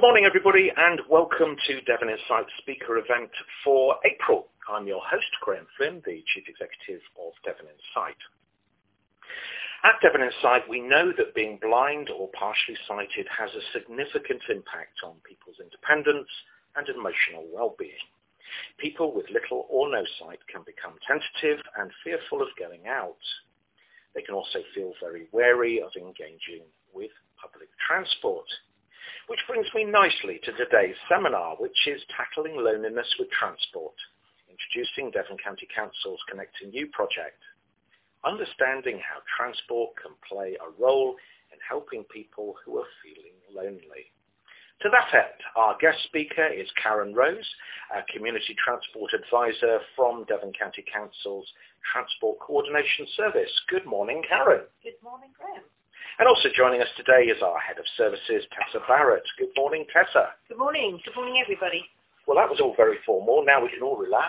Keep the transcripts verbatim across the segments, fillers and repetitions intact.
morning, everybody, and welcome to Devon Insight speaker event for April. I'm your host, Graham Flynn, the Chief Executive of Devon Insight. At Devon Insight, we know that being blind or partially sighted has a significant impact on people's independence and emotional well-being. People with little or no sight can become tentative and fearful of going out. They can also feel very wary of engaging with public transport. Which brings me nicely to today's seminar, which is Tackling Loneliness with Transport, introducing Devon County Council's Connecting You project, understanding how transport can play a role in helping people who are feeling lonely. To that end, our guest speaker is Karen Rose, a Community Transport Advisor from Devon County Council's Transport Coordination Service. Good morning, Karen. Good morning, Graham. And also joining us today is our Head of Services, Tessa Barrett. Good morning, Tessa. Good morning. Good morning, everybody. Well, that was all very formal. Now we can all relax.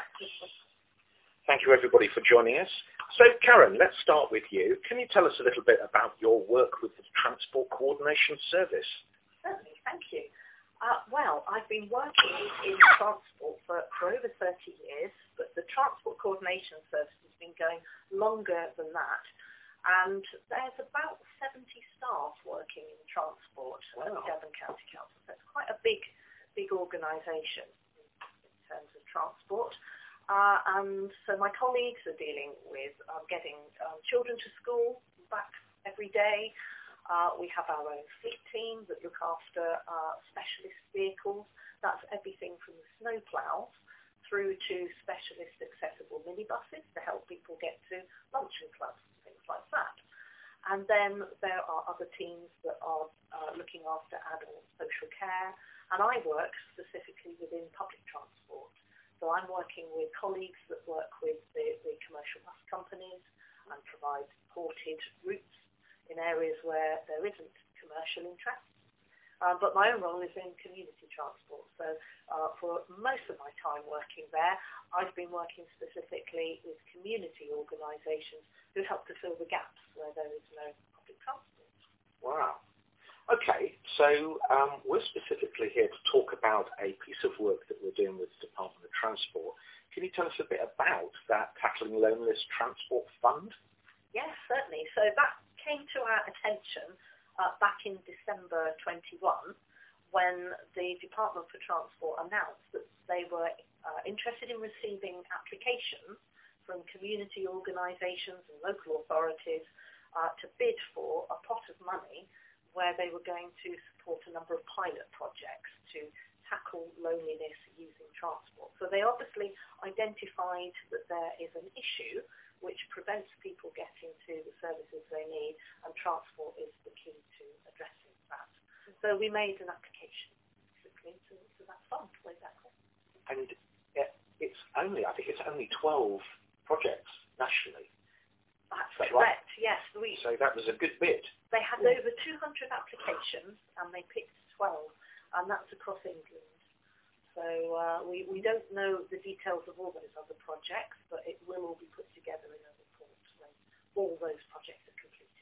Thank you, everybody, for joining us. So, Karen, let's start with you. Can you tell us a little bit about your work with the Transport Coordination Service? Certainly. Thank you. Uh, well, I've been working in transport for, for over thirty years, but the Transport Coordination Service has been going longer than that. And there's about seventy staff working in transport wow. at Devon County Council. So it's quite a big, big organisation in, in terms of transport. Uh, and so my colleagues are dealing with um, getting um, children to school back every day. Uh, we have our own fleet team that look after uh, specialist vehicles. That's everything from the snowplows through to specialist accessible minibuses to help people get to luncheon clubs and things like that. And then there are other teams that are uh, looking after adult social care, and I work specifically within public transport. So I'm working with colleagues that work with the, the commercial bus companies and provide ported routes in areas where there isn't commercial interest. Uh, but my own role is in community transport. So uh, for most of my time working there, I've been working specifically with community organisations who help to fill the gaps where there is no public transport. Wow. Okay, so um, we're specifically here to talk about a piece of work that we're doing with the Department of Transport. Can you tell us a bit about that Tackling Loneliness Transport Fund? Yes, certainly. So that came to our attention Uh, back in December twenty-one, when the Department for Transport announced that they were uh, interested in receiving applications from community organisations and local authorities uh, to bid for a pot of money where they were going to support a number of pilot projects to tackle loneliness using transport. So they obviously identified that there is an issue which prevents people getting to the services they need, and transport is the key to addressing that. So we made an application, basically, to, to that fund way back then. And it, it's only, I think it's only twelve projects nationally. That's that correct, right? yes. We, so that was a good bid. They had yeah. over two hundred applications, and they picked twelve, and that's across England. So uh, we, we don't know the details of all those other projects, but it will all be put together in a report when all those projects are completed.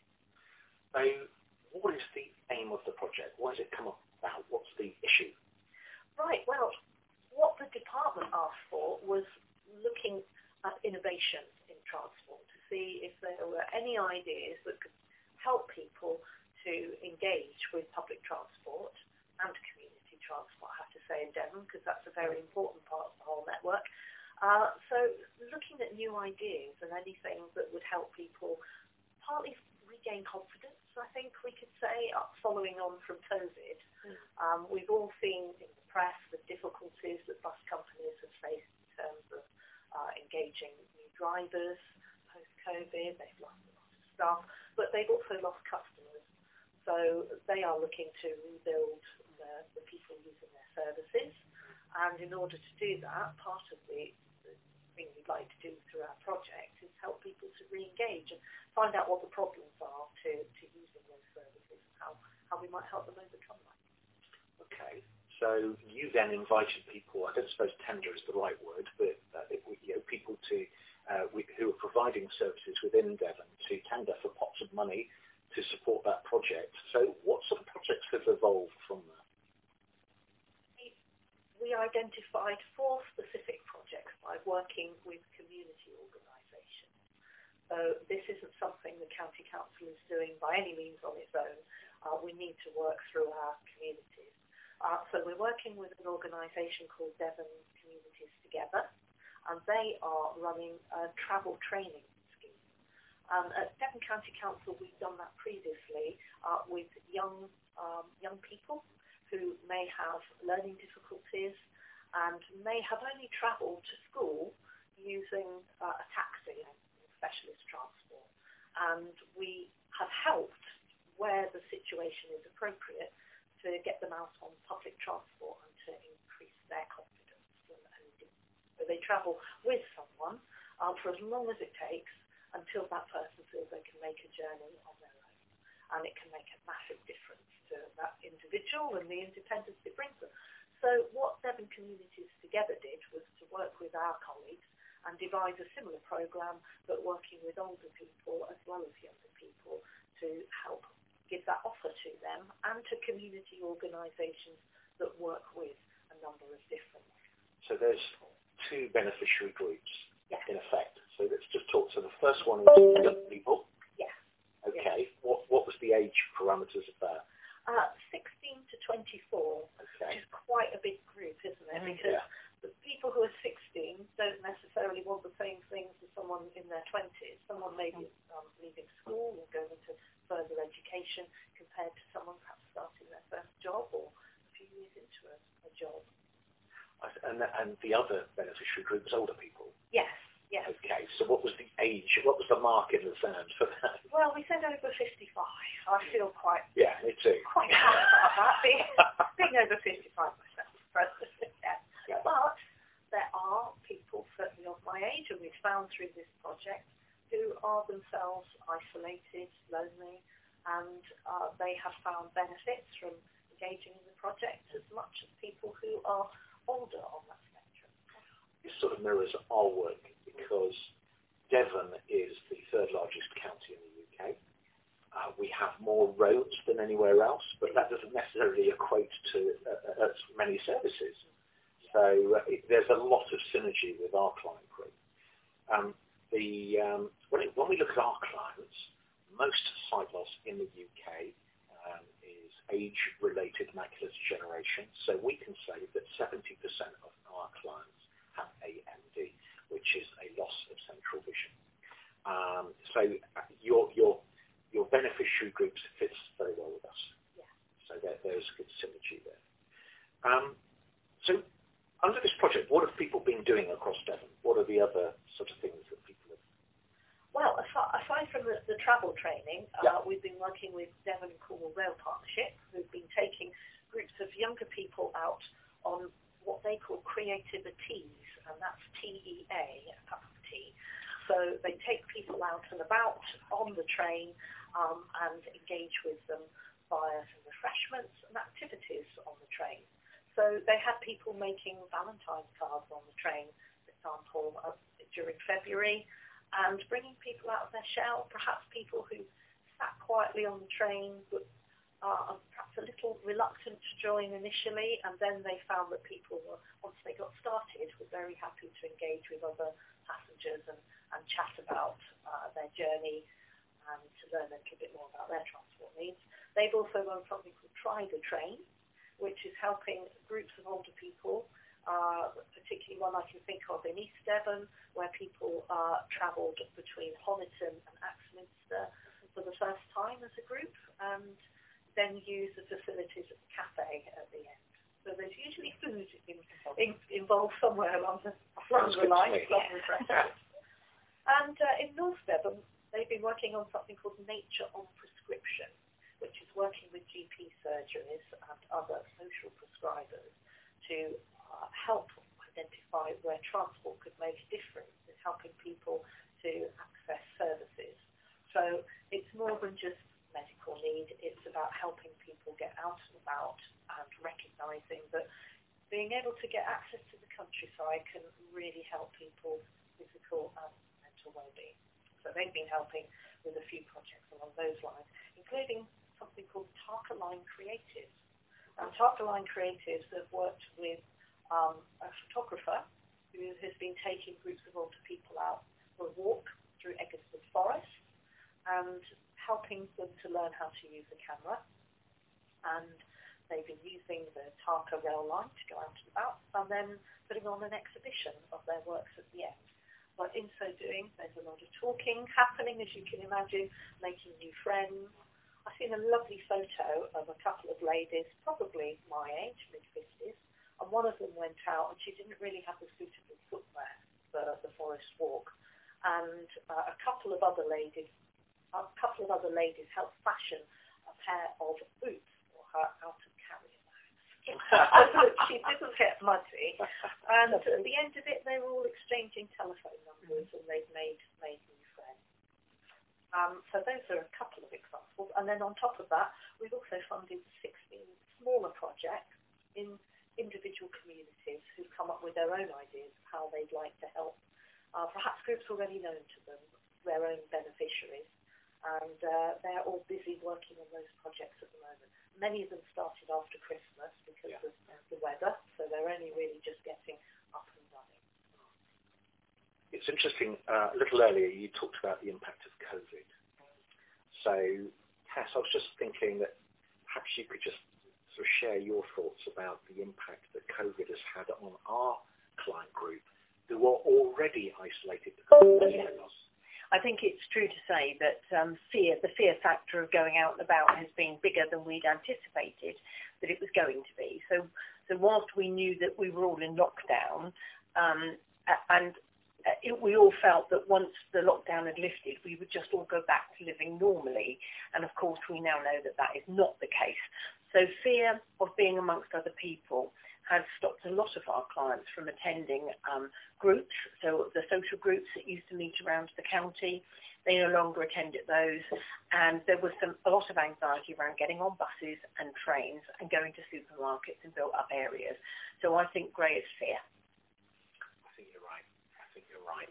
So what is the aim of the project? Why has it come about? What's the issue? Right, well, what the department asked for was looking at innovation in transport to see if there were any ideas that could help people to engage with public transport and community transport, I have to say, in Devon, because that's a very important part of the whole network. Uh, so looking at new ideas and anything that would help people partly regain confidence, I think we could say, uh, following on from COVID. Mm. Um, we've all seen in the press the difficulties that bus companies have faced in terms of uh, engaging new drivers post-COVID. They've lost a lot of staff, but they've also lost customers. So they are looking to rebuild the, the people using their services. And in order to do that, part of the, the thing we'd like to do through our project is help people to re-engage and find out what the problems are to, to using those services and how, how we might help them overcome that. Okay. So you then invited people, I don't suppose tender is the right word, but uh, it, you know, people to uh, we, who are providing services within Devon to tender for pots of money to support that project. So what sort of projects have evolved from that? we identified four specific projects by working with community organisations. So this isn't something the County Council is doing by any means on its own. Uh, we need to work through our communities. Uh, so we're working with an organisation called Devon Communities Together, and they are running a travel training scheme. Um, at Devon County Council, we've done that previously uh, with young um, young people who may have learning difficulties and may have only travelled to school using uh, a taxi and specialist transport. And we have helped, where the situation is appropriate, to get them out on public transport and to increase their confidence. And, and so they travel with someone uh, for as long as it takes until that person feels they can make a journey on their own. And it can make a massive difference to that individual and the independence it brings them. So what Devon Communities Together did was to work with our colleagues and devise a similar programme, but working with older people as well as younger people to help give that offer to them and to community organisations that work with a number of different. So there's two beneficiary groups, yes. in effect. So let's just talk. So the first one is young people. Yes. Okay. Yes. What what was the age parameters of that? Uh, sixteen to twenty-four, okay. which is quite a big group, isn't it? Because yeah. the people who are sixteen don't necessarily want the same things as someone in their twenties. Someone may be um, leaving school or going into further education compared to someone perhaps starting their first job or a few years into a, a job. And the, and the other beneficiary group is older people? Yes, yes. Okay, so what was the age, what was the mark in the sand for that? Well, we said over fifty-five. I feel quite yeah, me too. quite happy about that, being, being over fifty-five myself. yeah. Yeah. But there are people certainly of my age, and we've found through this project, who are themselves isolated, lonely, and uh, they have found benefits from engaging in the project as much as people who are older on that spectrum. This sort of mirrors our work because Devon is the third largest county in the U K. Uh, we have more roads than anywhere else, but that doesn't necessarily equate to uh, as many services. So uh, it, there's a lot of synergy with our client group. Um, The, um, when, it, when we look at our clients, most sight loss in the U K um, is age-related macular degeneration. So we can say that seventy percent of our clients have A M D, which is a loss of central vision. Um, so your your your beneficiary groups fits very well with us. Yeah. So there, there's good synergy there. Um, so under this project, what have people been doing across Devon? What are the other sort of things that people have? Well, aside from the, the travel training, yeah. uh, we've been working with Devon and Cornwall Rail Partnership, who've been taking groups of younger people out on what they call creativities, and that's T E A, T. So they take people out and about on the train um, and engage with them via some refreshments and activities on the train. So they had people making Valentine's cards on the train, for example, uh, during February, and bringing people out of their shell, perhaps people who sat quietly on the train but are perhaps a little reluctant to join initially, and then they found that people were, once they got started, were very happy to engage with other passengers and, and chat about uh, their journey and to learn a little bit more about their transport needs. They've also run something called Try the Train, which is helping groups of older people, uh, particularly one I can think of in East Devon, where people uh, travelled between Honiton and Axminster for the first time as a group, and then use the facilities of the cafe at the end. So there's usually food in, in, involved somewhere along the, along the line, along the refreshments. And uh, in North Devon, they've been working on something called Nature on Prescription, which is working with G P surgeries and other social prescribers to uh, help identify where transport could make a difference in helping people to access services. So it's more than just medical need, it's about helping people get out and about and recognising that being able to get access to the countryside can really help people's physical and mental well-being. So they've been helping with a few projects along those lines, including something called Tarka Line Creatives. And Tarka Line Creatives have worked with um, a photographer who has been taking groups of older people out for a walk through Eggleston Forest and helping them to learn how to use a camera. And they've been using the Tarka rail line to go out and about, and then putting on an exhibition of their works at the end. But in so doing, there's a lot of talking happening, as you can imagine, making new friends. I've seen a lovely photo of a couple of ladies, probably my age, mid-fifties, and one of them went out and she didn't really have the suitable footwear for the forest walk. And uh, a couple of other ladies, a couple of other ladies helped fashion a pair of boots for her out of carrier bags so that she didn't get muddy. And at the end of it, they were all exchanging telephone numbers and they've made, made new friends. Um, so those are a couple of examples. And then on top of that, we've also funded sixteen smaller projects in individual communities who've come up with their own ideas of how they'd like to help. Uh, perhaps groups already known to them, their own beneficiaries. And uh, they're all busy working on those projects at the moment. Many of them started after Christmas because yeah. of the weather, so they're only really just getting up and running. It's interesting, uh, a little earlier you talked about the impact of COVID. So, Tess, I was just thinking that perhaps you could just sort of share your thoughts about the impact that COVID has had on our client group who are already isolated because of their loss. I think it's true to say that um, fear, the fear factor of going out and about has been bigger than we'd anticipated that it was going to be. So, so whilst we knew that we were all in lockdown, um, and it, we all felt that once the lockdown had lifted, we would just all go back to living normally. And of course, we now know that that is not the case. So fear of being amongst other people has stopped a lot of our clients from attending um, groups. So the social groups that used to meet around the county, they no longer attended those. And there was some, a lot of anxiety around getting on buses and trains and going to supermarkets and built up areas. So I think grey is fear. I think you're right. I think you're right.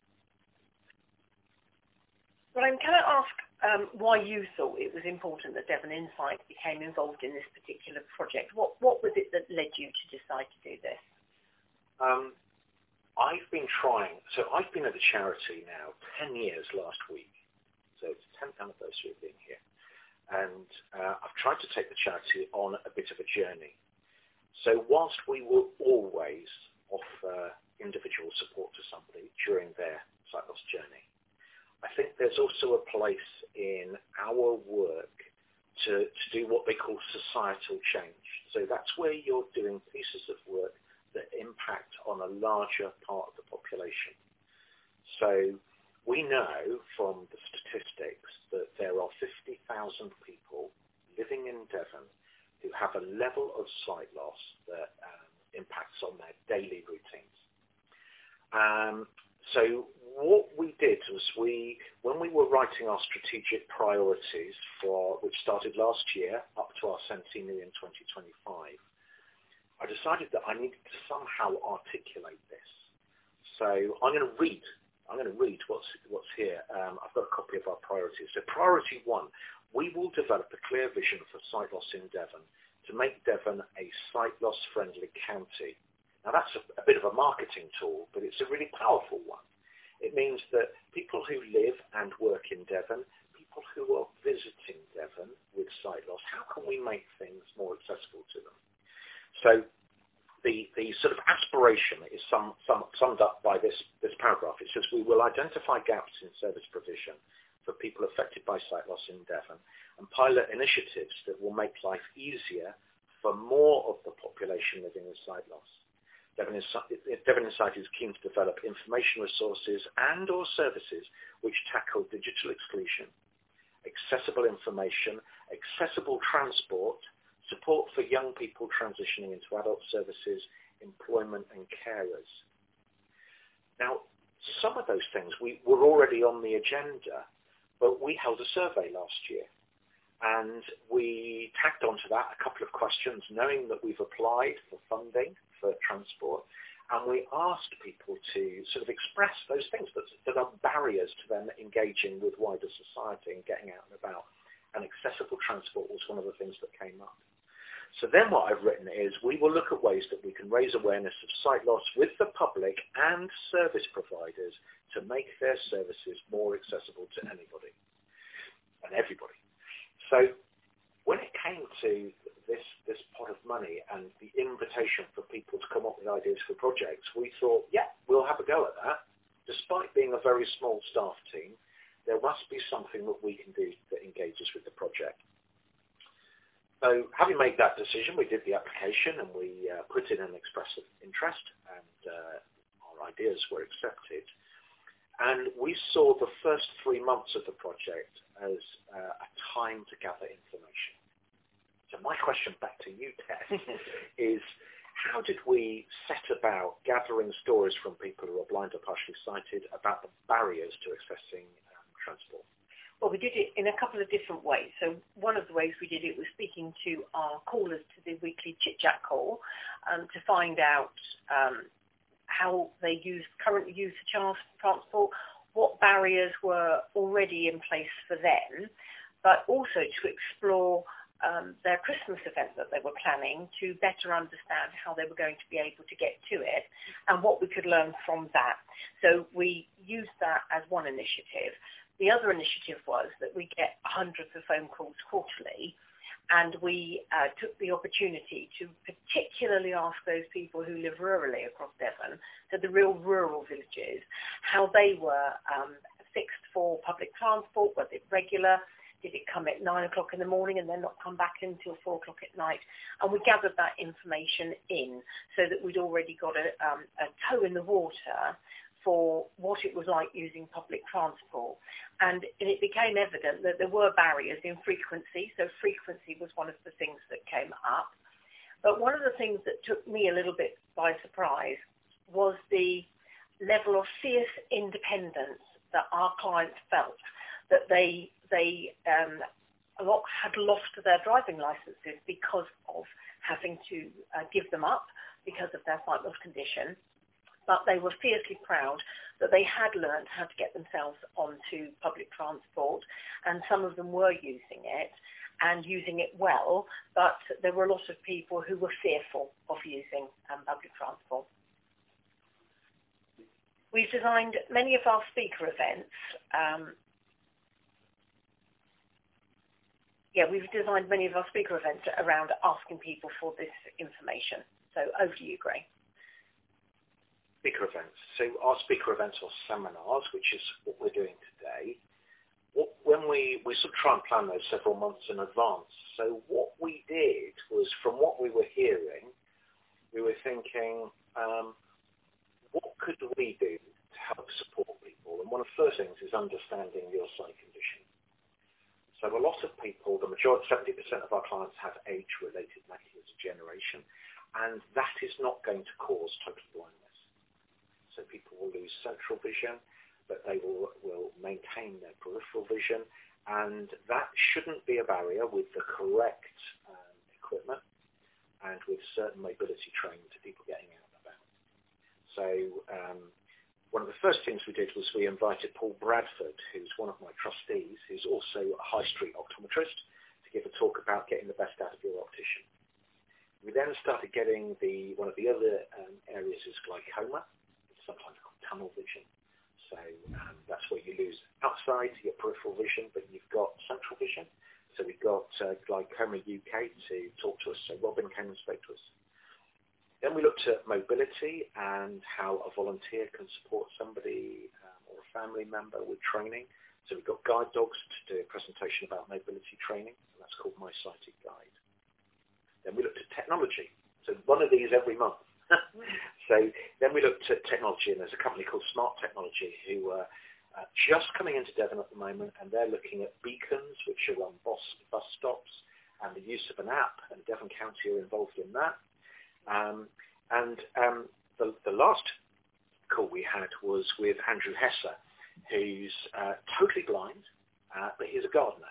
Ryan, can I ask um, why you thought it was important that Devon Insight became involved in this particular project? What what was it that led you to decide to do this? Um, I've been trying, so I've been at the charity now ten years last week, so it's the tenth anniversary of being here, and uh, I've tried to take the charity on a bit of a journey. So whilst we will always offer individual support to somebody during their sight loss journey, I think there's also a place in our work to, to do what they call societal change. So that's where you're doing pieces of work that impact on a larger part of the population. So we know from the statistics that there are fifty thousand people living in Devon who have a level of sight loss that um, impacts on their daily routines. Um, so what we did was we, when we were writing our strategic priorities for, which started last year up to our centenary in twenty twenty-five, I decided that I needed to somehow articulate this. So I'm going to read, I'm going to read what's, what's here. Um, I've got a copy of our priorities. So priority one, we will develop a clear vision for sight loss in Devon to make Devon a sight loss friendly county. Now that's a, a bit of a marketing tool, but it's a really powerful one. It means that people who live and work in Devon, people who are visiting Devon with sight loss, how can we make things more accessible to them? So the, the sort of aspiration is sum, sum, summed up by this, this paragraph. It says, we will identify gaps in service provision for people affected by sight loss in Devon and pilot initiatives that will make life easier for more of the population living with sight loss. Devon Insight, Devon Insight is keen to develop information resources and or services which tackle digital exclusion, accessible information, accessible transport, support for young people transitioning into adult services, employment and carers. Now, some of those things we were already on the agenda, but we held a survey last year. And we tacked onto that a couple of questions, knowing that we've applied for funding for transport, and we asked people to sort of express those things that, that are barriers to them engaging with wider society and getting out and about. And accessible transport was one of the things that came up. So then what I've written is we will look at ways that we can raise awareness of sight loss with the public and service providers to make their services more accessible to anybody and everybody. So when it came to this, this pot of money and the invitation for people to come up with ideas for projects, we thought, yeah, we'll have a go at that. Despite being a very small staff team, there must be something that we can do that engages with the project. So having made that decision, we did the application and we uh, put in an express of interest, and uh, our ideas were accepted. And we saw the first three months of the project as uh, a time to gather information. So my question back to you, Tess, is how did we set about gathering stories from people who are blind or partially sighted about the barriers to accessing um, transport? Well, we did it in a couple of different ways. So one of the ways we did it was speaking to our callers to the weekly chit-chat call um, to find out um, how they use, currently use the transport, what barriers were already in place for them, but also to explore um, their Christmas event that they were planning to better understand how they were going to be able to get to it and what we could learn from that. So we used that as one initiative. The other initiative was that we get hundreds of phone calls quarterly, and we uh, took the opportunity to particularly ask those people who live rurally across Devon, so the real rural villages, how they were um, fixed for public transport, was it regular, did it come at nine o'clock in the morning and then not come back until four o'clock at night? And we gathered that information in so that we'd already got a, um, a toe in the water for what it was like using public transport. And it became evident that there were barriers in frequency, so frequency was one of the things that came up. But one of the things that took me a little bit by surprise was the level of fierce independence that our clients felt, that they, they um, a lot had lost their driving licenses because of having to uh, give them up because of their sight loss condition. But they were fiercely proud that they had learned how to get themselves onto public transport, and some of them were using it and using it well, but there were a lot of people who were fearful of using um, public transport. We've designed many of our speaker events. Um, yeah, we've designed many of our speaker events around asking people for this information. So over to you, Gray. Speaker events. So our speaker events are seminars, which is what we're doing today. What, when we, we sort of try and plan those several months in advance. So what we did was, from what we were hearing, we were thinking, um, what could we do to help support people? And one of the first things is understanding your sight condition. So a lot of people, the majority, seventy percent of our clients have age-related macular degeneration, and that is not going to cause total blindness. So people will lose central vision, but they will, will maintain their peripheral vision, and that shouldn't be a barrier with the correct um, equipment and with certain mobility training to people getting out and about. So um, one of the first things we did was we invited Paul Bradford, who's one of my trustees, who's also a high street optometrist, to give a talk about getting the best out of your optician. We then started getting the, one of the other um, areas is glaucoma, sometimes called tunnel vision. So um, that's where you lose outside your peripheral vision, but you've got central vision. So we've got uh, Glaucoma U K to talk to us. So Robin came and spoke to us. Then we looked at mobility and how a volunteer can support somebody um, or a family member with training. So we've got guide dogs to do a presentation about mobility training, and that's called My Sighted Guide. Then we looked at technology. So one of these every month. So then we looked at technology, and there's a company called Smart Technology who are uh, just coming into Devon at the moment, and they're looking at beacons, which are on bus, bus stops, and the use of an app, and Devon County are involved in that. Um, and um, the, the last call we had was with Andrew Hesser, who's uh, totally blind, uh, but he's a gardener,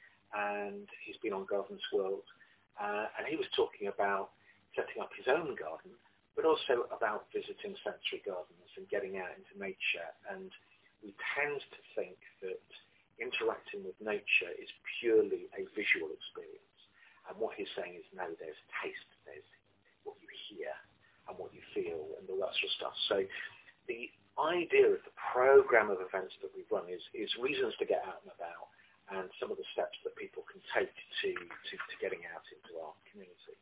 and he's been on Gardeners World, uh, and he was talking about setting up his own garden, but also about visiting sensory gardens and getting out into nature. And we tend to think that interacting with nature is purely a visual experience. And what he's saying is, no, there's taste, there's what you hear and what you feel and all that sort of stuff. So the idea of the program of events that we run is, is reasons to get out and about and some of the steps that people can take to, to, to getting out into our community.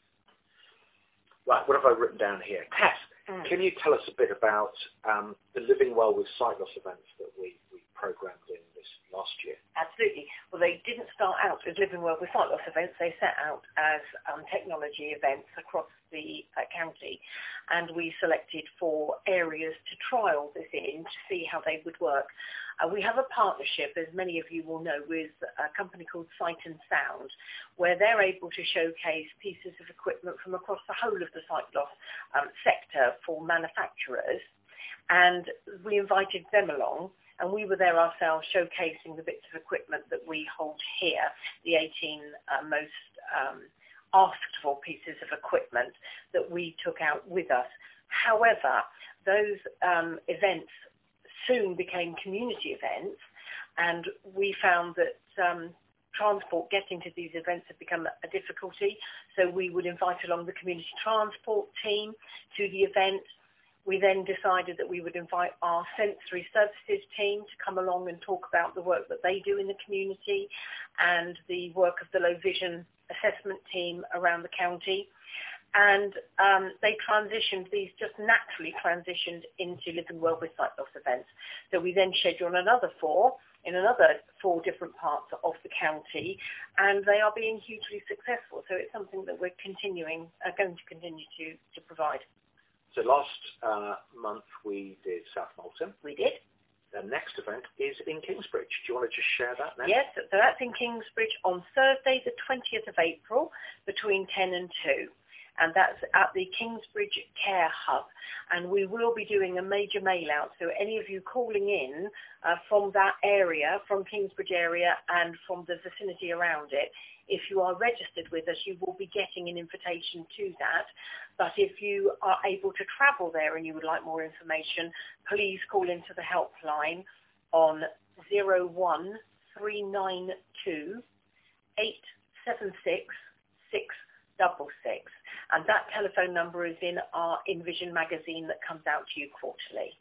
Right, what have I written down here? Tess, mm. can you tell us a bit about um, the Living Well with Sight Loss events that we, we programmed in this last year? Absolutely. Well, they didn't start out as Living Well with Sight Loss events. They set out as um, technology events across the uh, county, and we selected four areas to trial this in to see how they would work. Uh, we have a partnership, as many of you will know, with a company called Sight and Sound, where they're able to showcase pieces of equipment from across the whole of the sight loss um, sector for manufacturers. And we invited them along, and we were there ourselves showcasing the bits of equipment that we hold here, the eighteen uh, most um, asked for pieces of equipment that we took out with us. However, those um, events soon became community events, and we found that um, transport getting to these events had become a difficulty, so we would invite along the community transport team to the event. We then decided that we would invite our sensory services team to come along and talk about the work that they do in the community and the work of the low vision assessment team around the county. And um, they transitioned, these just naturally transitioned into Living Well with Sight Loss events. So we then scheduled another four in another four different parts of the county, and they are being hugely successful. So it's something that we're continuing, are going to continue to, to provide. So last uh, month we did South Molton. We did. The next event is in Kingsbridge. Do you want to just share that now? Yes, so that's in Kingsbridge on Thursday the twentieth of April between ten and two. And that's at the Kingsbridge Care Hub. And we will be doing a major mail-out. So any of you calling in uh, from that area, from Kingsbridge area and from the vicinity around it, if you are registered with us, you will be getting an invitation to that. But if you are able to travel there and you would like more information, please call into the helpline on zero one three nine two eight seven six six double six. And that telephone number is in our InVision magazine that comes out to you quarterly.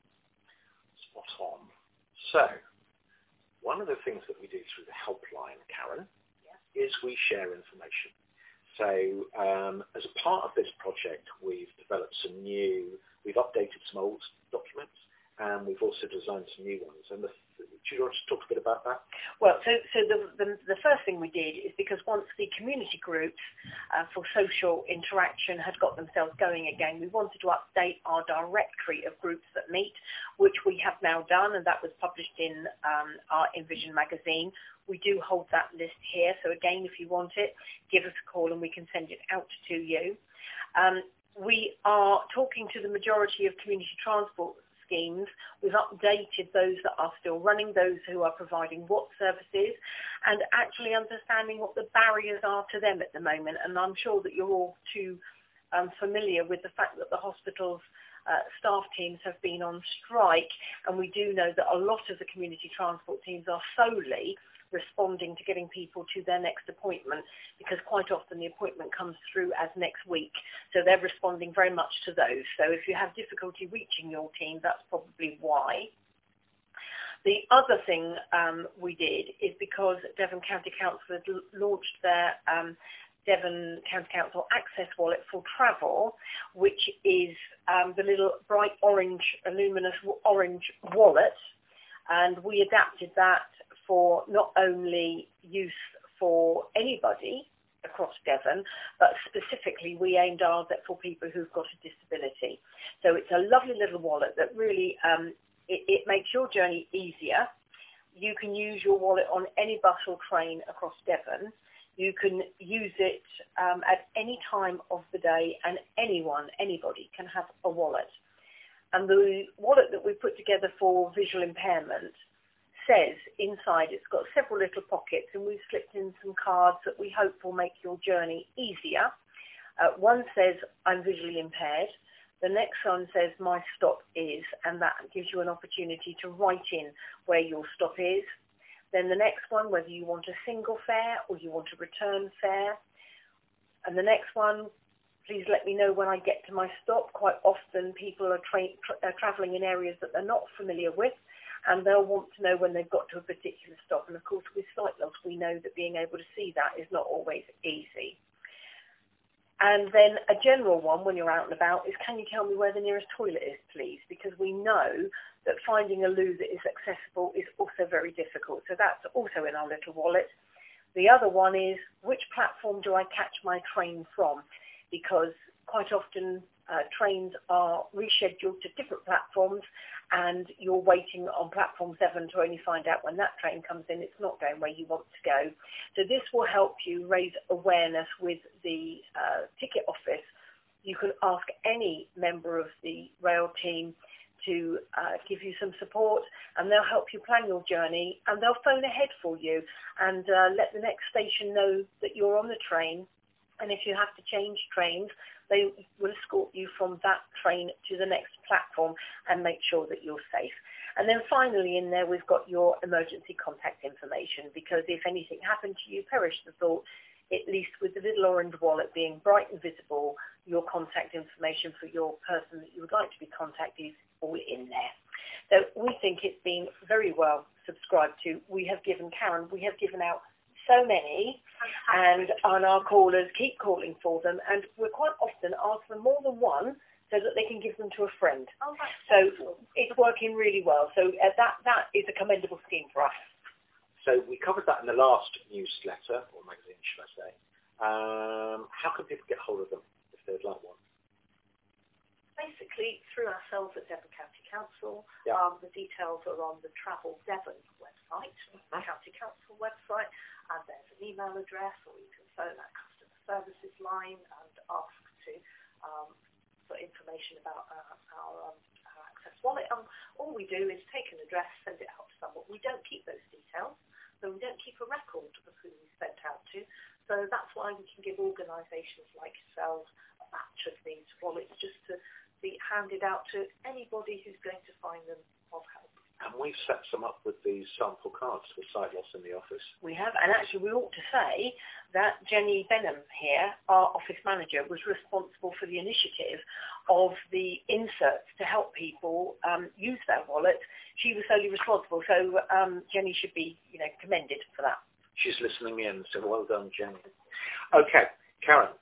Spot on. So, one of the things that we do through the helpline, Karen, yeah. is we share information. So, um, as a part of this project, we've developed some new, we've updated some old documents, and we've also designed some new ones. And the, do you want to talk a bit about that? Well, so, so the, the, the first thing we did is because once the community groups uh, for social interaction had got themselves going again, we wanted to update our directory of groups that meet, which we have now done, and that was published in um, our InVision magazine. We do hold that list here, so again, if you want it, give us a call and we can send it out to you. Um, we are talking to the majority of community transport schemes. We've updated those that are still running, those who are providing what services, and actually understanding what the barriers are to them at the moment. And I'm sure that you're all too um, familiar with the fact that the hospital's uh, staff teams have been on strike, and we do know that a lot of the community transport teams are solely responding to getting people to their next appointment, because quite often the appointment comes through as next week. So they're responding very much to those. So if you have difficulty reaching your team, that's probably why. The other thing um, we did is because Devon County Council had l- launched their um, Devon County Council Access Wallet for travel, which is um, the little bright orange, luminous orange wallet, and we adapted that for not only use for anybody across Devon, but specifically we aimed ours at for people who've got a disability. So it's a lovely little wallet that really, um, it, it makes your journey easier. You can use your wallet on any bus or train across Devon. You can use it um, at any time of the day, and anyone, anybody can have a wallet. And the wallet that we put together for visual impairment says inside it's got several little pockets, and we've slipped in some cards that we hope will make your journey easier. Uh, one says, I'm visually impaired. The next one says, my stop is, and that gives you an opportunity to write in where your stop is. Then the next one, whether you want a single fare or you want a return fare. And the next one, please let me know when I get to my stop. Quite often people are, tra- tra- are travelling in areas that they're not familiar with, and they'll want to know when they've got to a particular stop. And of course, with sight loss, we know that being able to see that is not always easy. And then a general one when you're out and about is, can you tell me where the nearest toilet is, please? Because we know that finding a loo that is accessible is also very difficult. So that's also in our little wallet. The other one is, which platform do I catch my train from? Because quite often uh, trains are rescheduled to different platforms, and you're waiting on platform seven to only find out when that train comes in. It's not going where you want to go. So this will help you raise awareness with the uh, ticket office. You can ask any member of the rail team to uh, give you some support, and they'll help you plan your journey, and they'll phone ahead for you and uh, let the next station know that you're on the train. And if you have to change trains, they will escort you from that train to the next platform and make sure that you're safe. And then finally in there, we've got your emergency contact information, because if anything happened to you, perish the thought, at least with the little orange wallet being bright and visible, your contact information for your person that you would like to be contacted is all in there. So we think it's been very well subscribed to. We have given, Karen, we have given out so many, and on our callers keep calling for them, and we're quite often ask for more than one so that they can give them to a friend. Oh, so wonderful. It's working really well. So uh, that that is a commendable scheme for us. So we covered that in the last newsletter, or magazine, should I say. Um, how can people get hold of them if they'd like one? Basically, through ourselves at Devon County Council. Yeah. Um, the details are on the Travel Devon website, the County Council website, and there's an email address, or you can phone our customer services line and ask to um, for information about our, our, um, our Access Wallet. Um, all we do is take an address, send it out to someone. We don't keep those details, so we don't keep a record of who we sent out to. So that's why we can give organisations like yourselves a batch of these wallets just to be handed out to anybody who's going to find them of help. And we've set some up with these sample cards for sight loss in the office. We have, and actually we ought to say that Jenny Benham here, our office manager, was responsible for the initiative of the inserts to help people um, use their wallet. She was solely responsible, so um, Jenny should be, you know, commended for that. She's listening in, so well done, Jenny. Okay, Karen,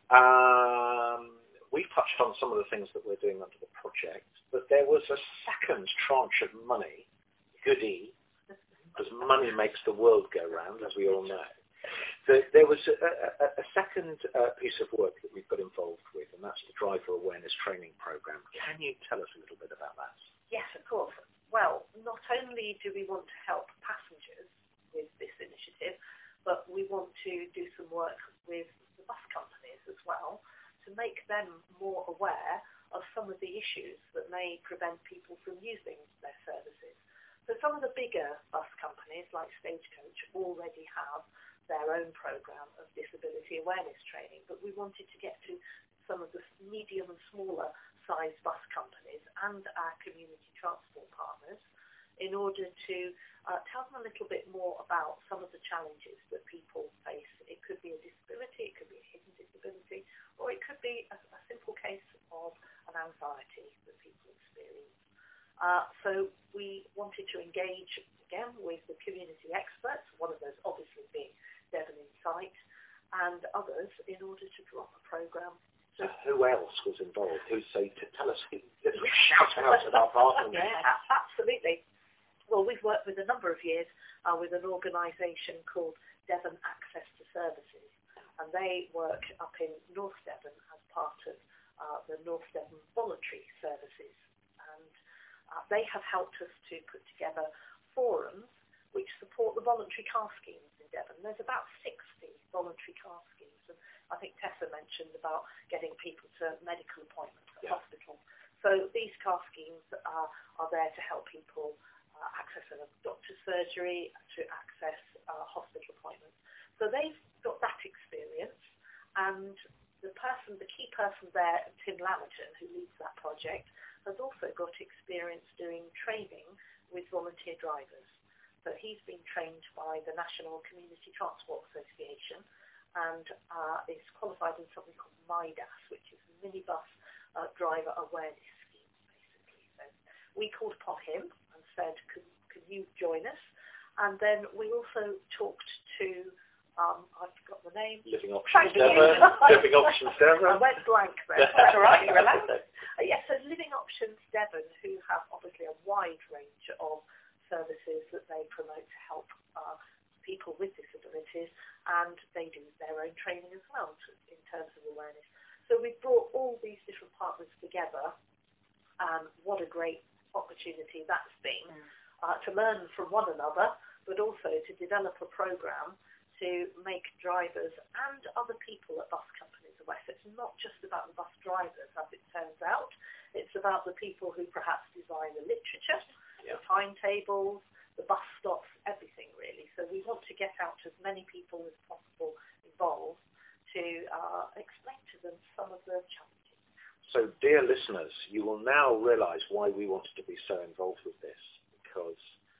um, we've touched on some of the things that we're doing under the project, but there was a second tranche of money, goodie, because money makes the world go round, as we all know. The, there was a, a, a second uh, piece of work that we've got involved with, and that's the Driver Awareness Training Programme. Can you tell us a little bit about that? Yes, of course. Well, not only do we want to help passengers with this initiative, but we want to do some work with the bus companies as well, to make them more aware of some of the issues that may prevent people from using their services. So some of the bigger bus companies, like Stagecoach, already have their own programme of disability awareness training, but we wanted to get to some of the medium and smaller sized bus companies and our community transport partners in order to uh, tell them a little bit more about some of the challenges that people face. It could be a disability, it could be a hidden disability, or it could be a, a simple case of an anxiety that people experience. Uh, so we wanted to engage again with the community experts, one of those obviously being Devon Insight, and others in order to draw up a programme. So who else was involved? Who say to tell us? Let's shout out at our partners. Yeah, absolutely. Well, we've worked with a number of years uh, with an organisation called Devon Access to Services, and they work up in North Devon as part of uh, the North Devon Voluntary Services. And uh, they have helped us to put together forums which support the voluntary car schemes in Devon. There's about sixty voluntary car schemes, and I think Tessa mentioned about getting people to medical appointments at yeah. hospital. So these car schemes are, are there to help people uh, access a doctor's surgery, to access uh, hospital appointments. So they've got that experience, and the person, the key person there, Tim Lamerton, who leads that project, has also got experience doing training with volunteer drivers. So he's been trained by the National Community Transport Association, and uh, is qualified in something called MIDAS, which is Minibus uh, Driver Awareness Scheme, basically. So we called upon him and said, could, could you join us? And then we also talked to, um, I've forgot the name. Living Options Devon. Living Options Devon. I went blank there. That's all right, you're allowed. Uh, yes, so Living Options Devon, who have obviously a wide range of services that they promote to help uh, people with disabilities, and they do their own training as well to, in terms of awareness. So we brought all these different partners together, and what a great opportunity that's been mm. uh, to learn from one another, but also to develop a program to make drivers and other people at bus companies aware. So it's not just about the bus drivers, as it turns out. It's about the people who perhaps design the literature, yeah. the timetables, the bus stops, everything really. So we want to get out as many people as possible involved to uh, explain to them some of the challenges. So, dear listeners, you will now realise why we wanted to be so involved with this, because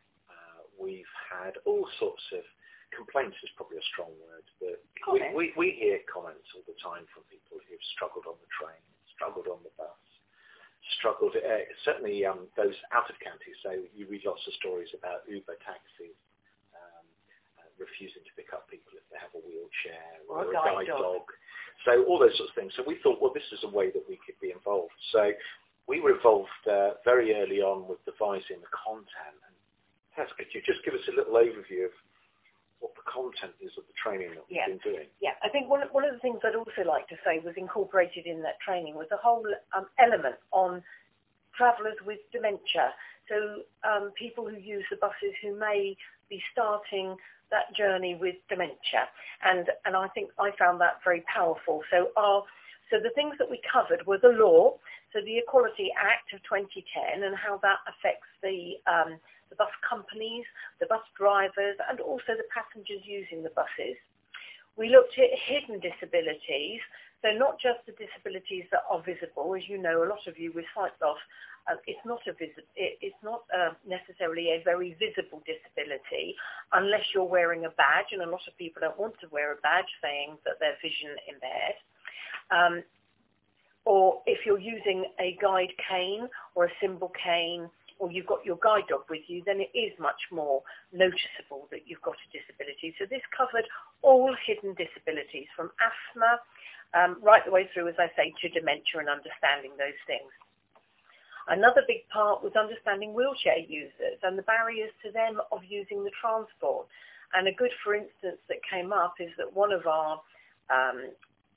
uh, we've had all sorts of complaints is probably a strong word, but we, we, we hear comments all the time from people who've struggled on the train, struggled on the bus, struggled, uh, certainly um, those out of county, so you read lots of stories about Uber taxis um, uh, refusing to pick up people if they have a wheelchair or, or a guide, guide dog. dog. So all those sorts of things. So we thought, well, this is a way that we could be involved. So we were involved uh, very early on with devising the content. And Tess, could you just give us a little overview of what the content is of the training that we've yeah. been doing? Yeah, I think one, one of the things I'd also like to say was incorporated in that training was a whole um, element on travellers with dementia. So um, people who use the buses who may be starting that journey with dementia. And, and I think I found that very powerful. So our So the things that we covered were the law, so the Equality Act of twenty ten and how that affects the um, the bus companies, the bus drivers, and also the passengers using the buses. We looked at hidden disabilities, so not just the disabilities that are visible. As you know, a lot of you with sight loss, uh, it's not a vis- it, it's not uh, necessarily a very visible disability unless you're wearing a badge, and a lot of people don't want to wear a badge saying that they're vision impaired. Um, or if you're using a guide cane or a symbol cane, or you've got your guide dog with you, then it is much more noticeable that you've got a disability. So this covered all hidden disabilities, from asthma um, right the way through, as I say, to dementia and understanding those things. Another big part was understanding wheelchair users and the barriers to them of using the transport. And a good, for instance, that came up is that one of our um,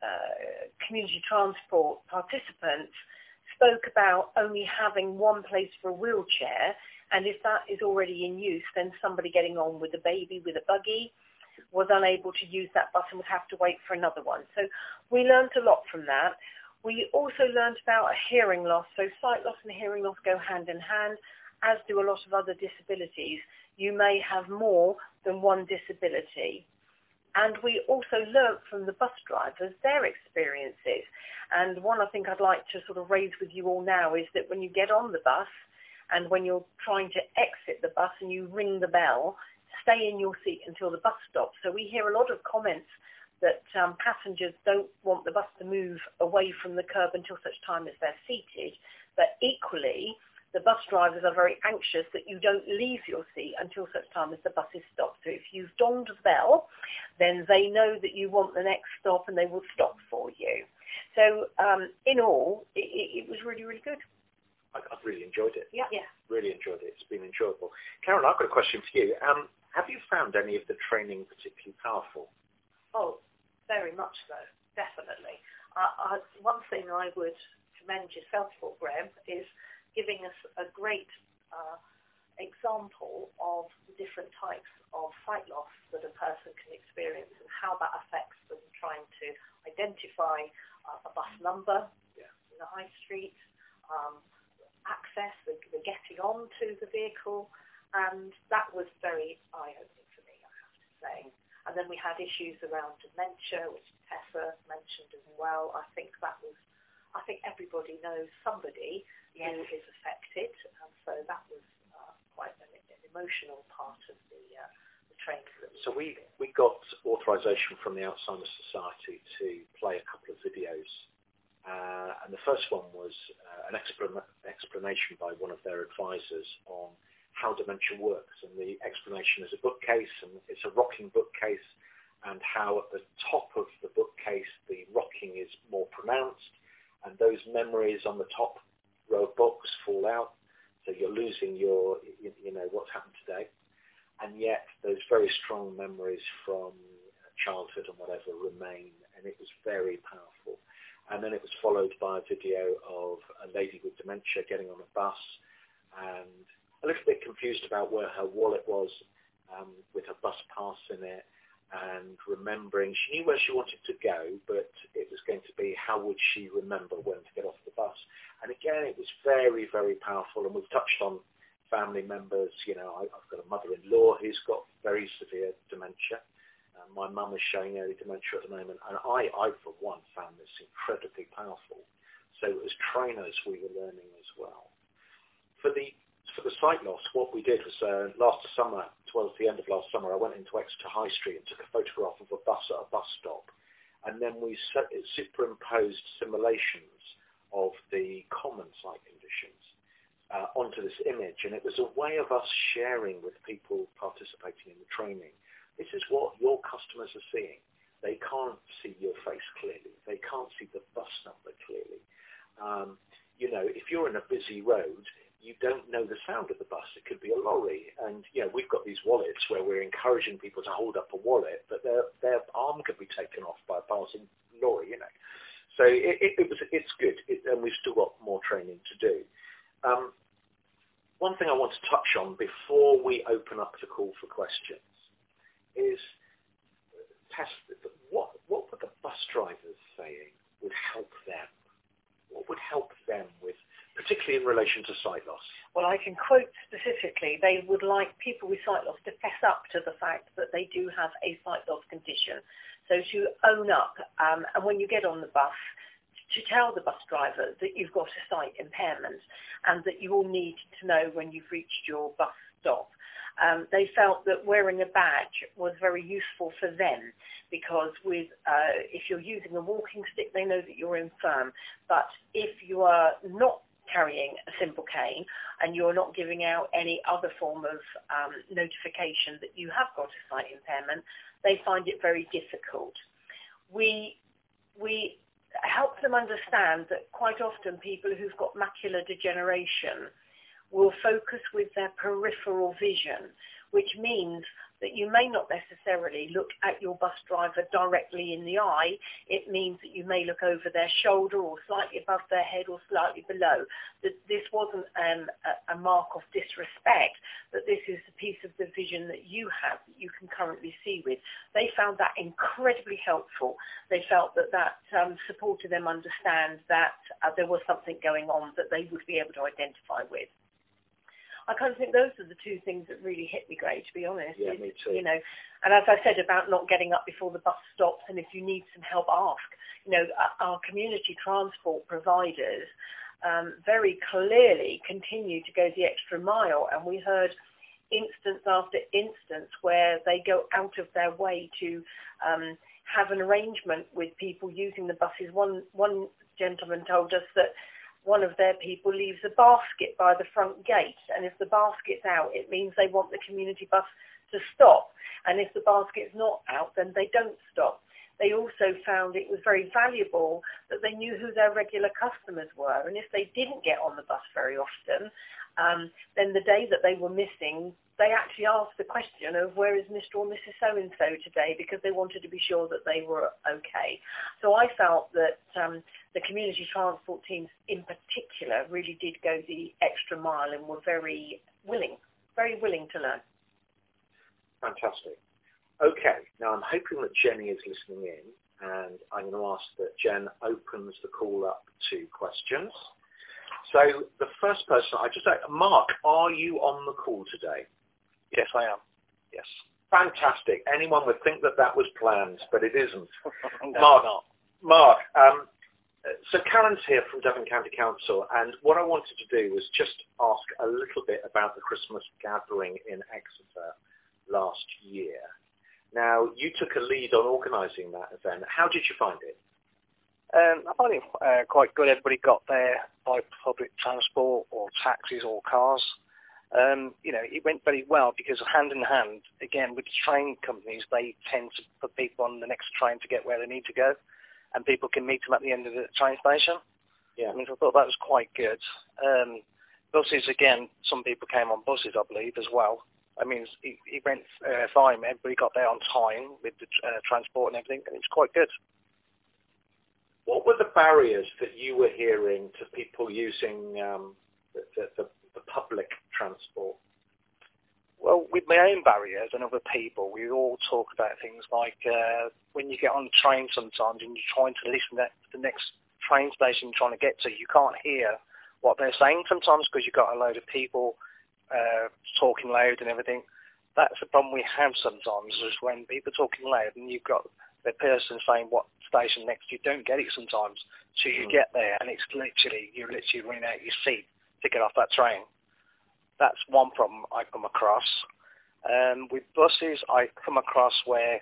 uh, community transport participants spoke about only having one place for a wheelchair, and if that is already in use, then somebody getting on with a baby with a buggy was unable to use that bus and would have to wait for another one. So we learned a lot from that. We also learned about a hearing loss. So sight loss and hearing loss go hand in hand, as do a lot of other disabilities. You may have more than one disability. And we also learnt from the bus drivers their experiences. And one I think I'd like to sort of raise with you all now is that when you get on the bus and when you're trying to exit the bus and you ring the bell, stay in your seat until the bus stops. So we hear a lot of comments that um, passengers don't want the bus to move away from the curb until such time as they're seated. But equally, the bus drivers are very anxious that you don't leave your seat until such time as the bus is stopped. So if you've donged the bell, then they know that you want the next stop and they will stop for you. So um, in all, it, it, it was really, really good. I, I've really enjoyed it. Yeah, yeah. Really enjoyed it. It's been enjoyable. Karen, I've got a question for you. Um, have you found any of the training particularly powerful? Oh, very much so, definitely. Uh, I, one thing I would commend yourself for, Graham, is giving us a great uh, example of the different types of sight loss that a person can experience and how that affects them trying to identify uh, a bus number yeah. in the high street, um, access, the, the getting onto the vehicle, and that was very eye-opening for me, I have to say. And then we had issues around dementia, which Tessa mentioned as well. I think that was, I think everybody knows somebody yes. who is affected, and so that was uh, quite an, an emotional part of the, uh, the trained for it. So we, we got authorization from the Alzheimer's Society to play a couple of videos. Uh, and the first one was uh, an explan- explanation by one of their advisors on how dementia works. And the explanation is a bookcase, and it's a rocking bookcase, and how at the top of the bookcase the rocking is more pronounced, and those memories on the top row of books fall out, so you're losing your, you, you know, what's happened today. And yet those very strong memories from childhood and whatever remain, and it was very powerful. And then it was followed by a video of a lady with dementia getting on a bus and a little bit confused about where her wallet was, um, with her bus pass in it, and remembering, she knew where she wanted to go, but it was going to be how would she remember when to get off the bus. And again, it was very, very powerful. And we've touched on family members. You know, I, I've got a mother-in-law who's got very severe dementia. Uh, my mum is showing early dementia at the moment. And I, I, for one, found this incredibly powerful. So as trainers, we were learning as well. For the for the sight loss, what we did was uh, last summer, towards the end of last summer, I went into Exeter High Street and took a photograph of a bus at a bus stop. And then we superimposed simulations of the common sight conditions uh, onto this image. And it was a way of us sharing with people participating in the training. This is what your customers are seeing. They can't see your face clearly. They can't see the bus number clearly. Um, you know, if you're in a busy road, you don't know the sound of the bus. It could be a lorry. And, you know, we've got these wallets where we're encouraging people to hold up a wallet, but their their arm could be taken off by a passing lorry, you know. So it, it, it was, it's good, it, and we've still got more training to do. Um, one thing I want to touch on before we open up the call for questions is test what what were the bus drivers saying would help them? What would help them with, particularly in relation to sight loss? Well, I can quote specifically, they would like people with sight loss to fess up to the fact that they do have a sight loss condition. So to own up, um, and when you get on the bus, to tell the bus driver that you've got a sight impairment and that you will need to know when you've reached your bus stop. Um, they felt that wearing a badge was very useful for them because with uh, if you're using a walking stick, they know that you're infirm. But if you are not carrying a simple cane and you're not giving out any other form of um, notification that you have got a sight impairment, they find it very difficult. We we help them understand that quite often people who've got macular degeneration will focus with their peripheral vision, which means that you may not necessarily look at your bus driver directly in the eye. It means that you may look over their shoulder or slightly above their head or slightly below. That this wasn't um, a, a mark of disrespect, that this is a piece of the vision that you have, that you can currently see with. They found that incredibly helpful. They felt that that um, supported them understand that uh, there was something going on that they would be able to identify with. I kind of think those are the two things that really hit me great, to be honest. Yeah, me too. You know, and as I said about not getting up before the bus stops, and if you need some help, ask. You know, our community transport providers um, very clearly continue to go the extra mile, and we heard instance after instance where they go out of their way to um, have an arrangement with people using the buses. One one gentleman told us that one of their people leaves a basket by the front gate, and if the basket's out, it means they want the community bus to stop, and if the basket's not out, then they don't stop. They also found it was very valuable that they knew who their regular customers were, and if they didn't get on the bus very often, um, then the day that they were missing, they actually asked the question of where is Mister or Missus So-and-so today, because they wanted to be sure that they were okay. So I felt that um, the community transport teams in particular really did go the extra mile and were very willing, very willing to learn. Fantastic. Okay, now I'm hoping that Jenny is listening in, and I'm going to ask that Jen opens the call up to questions. So the first person, I just say, Mark, are you on the call today? Yes, I am. Yes. Fantastic. Anyone would think that that was planned, but it isn't. no, Mark, not. Mark, um, so Karen's here from Devon County Council, and what I wanted to do was just ask a little bit about the Christmas gathering in Exeter last year. Now, you took a lead on organising that event. How did you find it? Um, I find it uh, quite good. Everybody got there by public transport or taxis or cars. Um, you know, it went very well because hand in hand, again, with the train companies, they tend to put people on the next train to get where they need to go, and people can meet them at the end of the train station. Yeah. I mean, I thought that was quite good. Um, buses, again, some people came on buses, I believe, as well. I mean, it, it went uh, fine. Everybody got there on time with the uh, transport and everything, and it's quite good. What were the barriers that you were hearing to people using um, the, the, the public transport? Well, with my own barriers and other people, we all talk about things like uh, when you get on the train sometimes and you're trying to listen to the next train station you're trying to get to, you can't hear what they're saying sometimes because you've got a load of people uh, talking loud and everything. That's the problem we have sometimes, is when people are talking loud and you've got the person saying what station next, you don't get it sometimes. So you mm. get there and it's literally, you're literally running out your seat to get off that train. That's one problem I come across. Um, with buses, I come across where,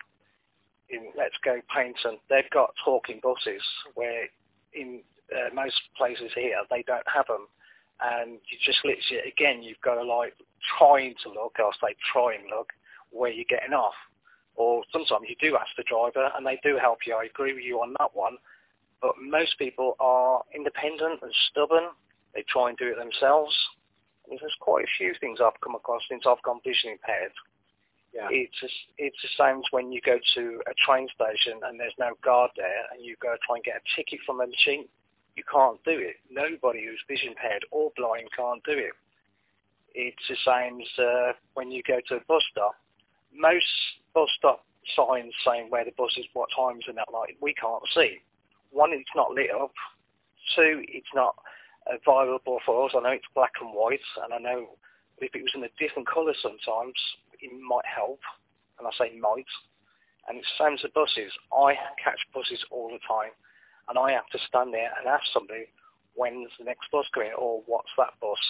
in Let's Go Paignton, they've got talking buses where in uh, most places here, they don't have them. And you just literally, again, you've got to like trying to look, I'll say try and look, where you're getting off. Or sometimes you do ask the driver and they do help you. I agree with you on that one. But most people are independent and stubborn. They try and do it themselves. And there's quite a few things I've come across since I've gone vision impaired. Yeah. It's just, it's the same as when you go to a train station and there's no guard there and you go try and get a ticket from a machine. You can't do it. Nobody who's vision impaired or blind can't do it. It's the same as uh, when you go to a bus stop. Most bus stop signs saying where the bus is, what times and that, like, we can't see. One, it's not lit up. Two, it's not available for us. I know it's black and white, and I know if it was in a different colour sometimes, it might help, and I say might. And it's the same as the buses. I catch buses all the time, and I have to stand there and ask somebody, when's the next bus coming, or what's that bus?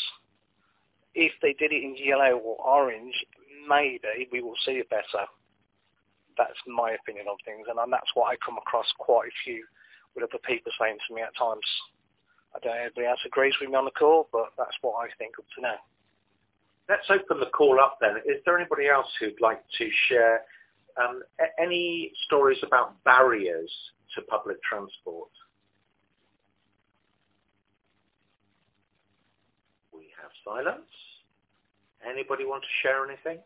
If they did it in yellow or orange, maybe we will see it better. That's my opinion on things, and that's what I come across quite a few with other people saying to me at times. I don't know if anybody else agrees with me on the call, but that's what I think up to now. Let's open the call up then. Is there anybody else who'd like to share um, a- any stories about barriers to public transport? We have silence. Anybody want to share anything?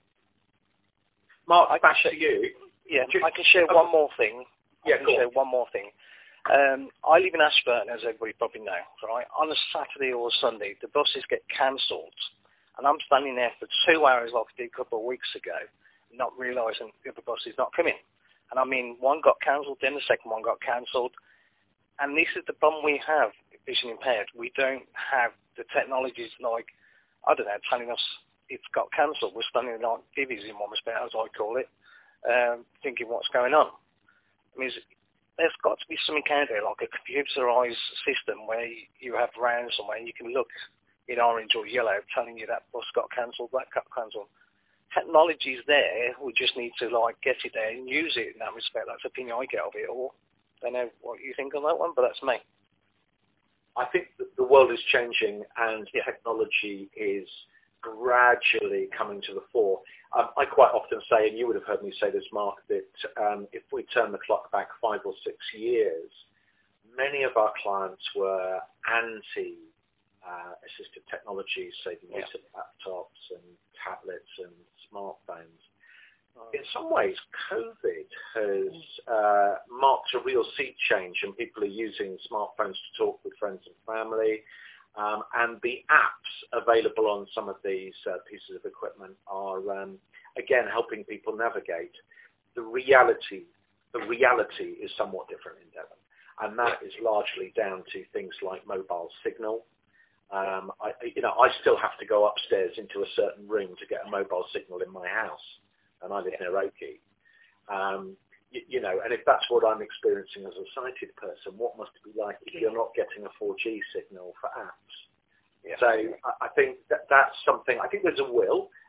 Mark, I back share, to you. Yeah, Just, I can share oh, one more thing. Yeah, I can cool. share one more thing. Um, I live in Ashburton, as everybody probably know, right? On a Saturday or a Sunday, the buses get cancelled, and I'm standing there for two hours like I did a couple of weeks ago, not realising the other bus is not coming. And I mean, one got cancelled, then the second one got cancelled, and this is the problem we have, vision impaired. We don't have the technologies like, I don't know, telling us it's got cancelled. We're standing like divvies in one respect, as I call it, um, thinking what's going on. I mean, there's got to be something out there, like a computerized system where you have round somewhere and you can look in orange or yellow telling you that bus got cancelled, that got cancelled. Technology's there, we just need to like get it there and use it in that respect. That's the opinion I get of it all. I don't know what you think on that one, but that's me. I think that the world is changing and yeah. technology is gradually coming to the fore. Um, I quite often say, and you would have heard me say this, Mark, that um, if we turn the clock back five or six years, many of our clients were anti uh, assistive technologies, say the use yeah. of laptops and tablets and smartphones. Oh. In some ways, COVID has uh, marked a real sea change, and people are using smartphones to talk with friends and family. Um, and the apps available on some of these uh, pieces of equipment are, um, again, helping people navigate. The reality, the reality is somewhat different in Devon, and that is largely down to things like mobile signal. Um, I, you know, I still have to go upstairs into a certain room to get a mobile signal in my house, and I live near Oakie. Um, You know, and if that's what I'm experiencing as a sighted person, what must it be like if you're not getting a four G signal for apps? Yeah. So I think that that's something, I think there's a will,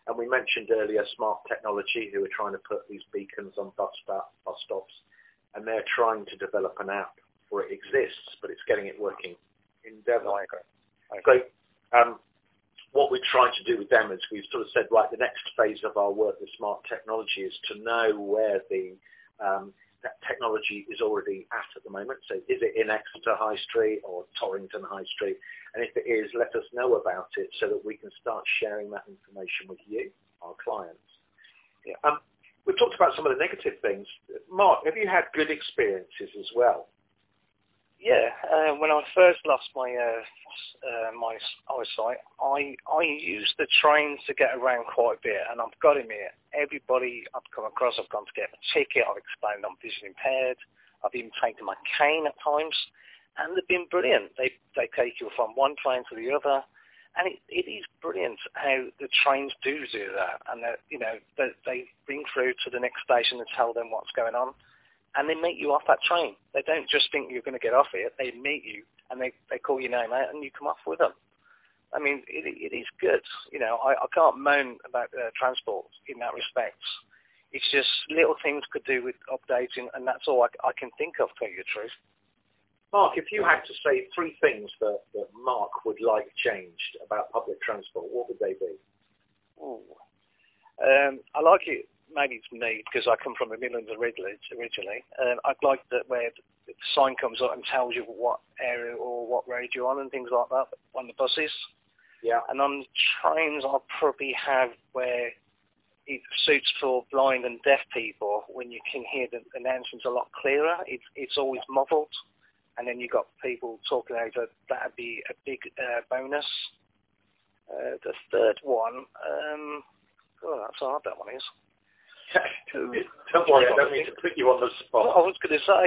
And we mentioned earlier Smart Technology, who are trying to put these beacons on bus, stop, bus stops, and they're trying to develop an app for it exists, but it's getting it working in Devon. I agree. I agree. So um, what we try to do with them is we've sort of said, right, the next phase of our work with Smart Technology is to know where the um, that technology is already at at the moment. So is it in Exeter High Street or Torrington High Street? And if it is, let us know about it so that we can start sharing that information with you, our clients. Yeah. Um, we've talked about some of the negative things. Mark, have you had good experiences as well? Yeah, uh, when I first lost my uh, uh, my eyesight, I I used the trains to get around quite a bit, and I've got him here. Everybody I've come across, I've gone to get a ticket. I've explained I'm vision impaired. I've even taken my cane at times, and they've been brilliant. They they take you from one train to the other, and it, it is brilliant how the trains do do that, and that you know they, they bring through to the next station and tell them what's going on. And they meet you off that train. They don't just think you're going to get off it. They meet you and they, they call your name out and you come off with them. I mean, it, it is good. You know, I, I can't moan about uh, transport in that respect. It's just little things could do with updating, and that's all I, I can think of, to tell you the truth. Mark, if you had to say three things that, that Mark would like changed about public transport, what would they be? Ooh. Um, I like it. Maybe it's me because I come from the Midlands originally. Um, I'd like that where the sign comes up and tells you what area or what road you're on and things like that on the buses. Yeah. And on the trains, I'll probably have where it suits for blind and deaf people when you can hear the announcements a lot clearer. It's it's always muffled, and then you've got people talking over. That'd be a big uh, bonus. Uh, the third one, um, oh, that's hard. That one is. Don't worry, I don't mean to put you on the spot. I was going to say.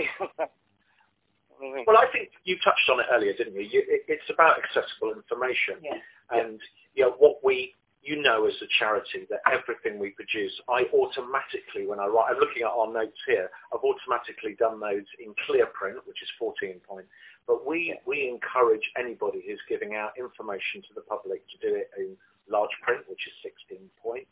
Well, I think you touched on it earlier, didn't you? you it, it's about accessible information. Yeah. And you know, what we, you know as a charity, that everything we produce, I automatically, when I write, I'm looking at our notes here, I've automatically done those in clear print, which is fourteen point. But we, we encourage anybody who's giving out information to the public to do it in large print, which is sixteen point.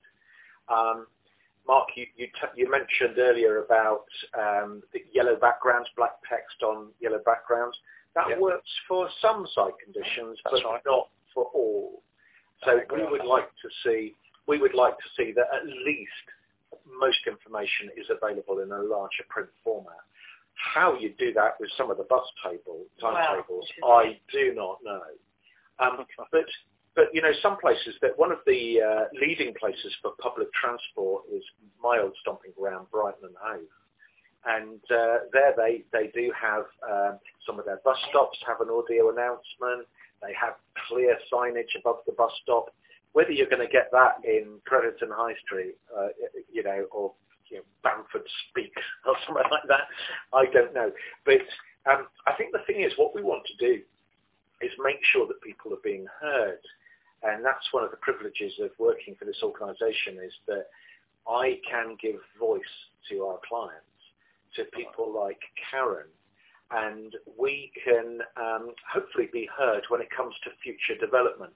Um, Mark, you, you, t- you mentioned earlier about um, the yellow backgrounds, black text on yellow backgrounds. That yeah. works for some sight conditions, That's but right. not for all. So we would like to see we would like to see that at least most information is available in a larger print format. How you do that with some of the bus table timetables, wow. I do not know. Um, but But, you know, some places, that one of the uh, leading places for public transport is my old stomping ground, Brighton and Hove. And uh, there they, they do have um, some of their bus stops have an audio announcement. They have clear signage above the bus stop. Whether you're going to get that in Crediton High Street, uh, you know, or you know, Bamford Speak or something like that, I don't know. But um, I think the thing is, what we want to do is make sure that people are being heard. And that's one of the privileges of working for this organisation, is that I can give voice to our clients, to people like Karen, and we can um, hopefully be heard when it comes to future development.